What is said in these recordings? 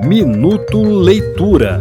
Minuto Leitura,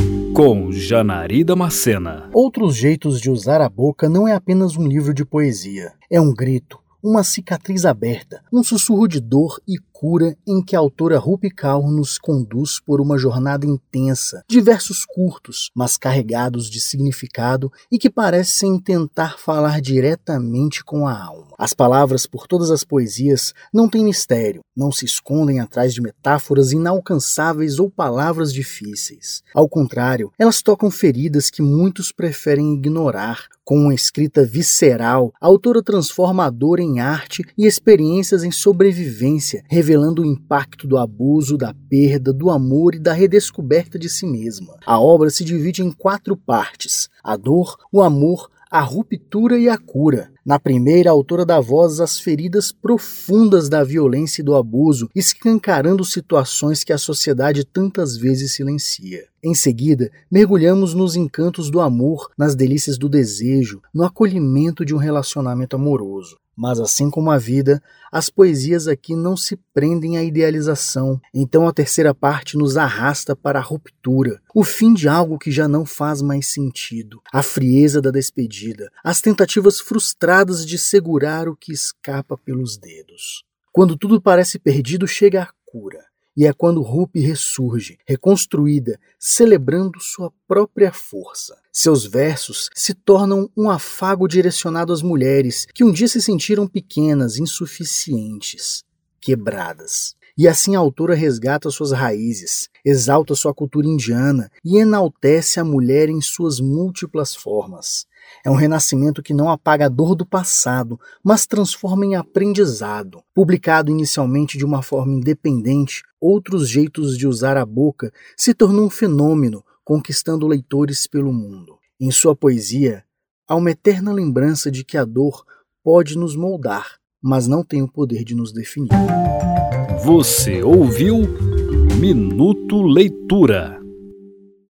com Janari Damascena. Outros Jeitos de Usar a Boca não é apenas um livro de poesia. É um grito, uma cicatriz aberta, um sussurro de dor e cura em que a autora Rupi Kaur nos conduz por uma jornada intensa, de versos curtos, mas carregados de significado e que parecem tentar falar diretamente com a alma. As palavras por todas as poesias não têm mistério, não se escondem atrás de metáforas inalcançáveis ou palavras difíceis. Ao contrário, elas tocam feridas que muitos preferem ignorar. Com uma escrita visceral, a autora transforma a dor em arte e experiências em sobrevivência, revelando o impacto do abuso, da perda, do amor e da redescoberta de si mesma. A obra se divide em 4 partes: a dor, o amor, a ruptura e a cura. Na primeira, a autora dá voz às feridas profundas da violência e do abuso, escancarando situações que a sociedade tantas vezes silencia. Em seguida, mergulhamos nos encantos do amor, nas delícias do desejo, no acolhimento de um relacionamento amoroso. Mas assim como a vida, as poesias aqui não se prendem à idealização. Então a terceira parte nos arrasta para a ruptura, o fim de algo que já não faz mais sentido, a frieza da despedida, as tentativas frustradas de segurar o que escapa pelos dedos. Quando tudo parece perdido, chega a cura. E é quando Rupi ressurge, reconstruída, celebrando sua própria força. Seus versos se tornam um afago direcionado às mulheres que um dia se sentiram pequenas, insuficientes, quebradas. E assim a autora resgata suas raízes, exalta sua cultura indiana e enaltece a mulher em suas múltiplas formas. É um renascimento que não apaga a dor do passado, mas transforma em aprendizado. Publicado inicialmente de uma forma independente, Outros Jeitos de Usar a Boca se tornou um fenômeno, conquistando leitores pelo mundo. Em sua poesia, há uma eterna lembrança de que a dor pode nos moldar, mas não tem o poder de nos definir. Você ouviu Minuto Leitura.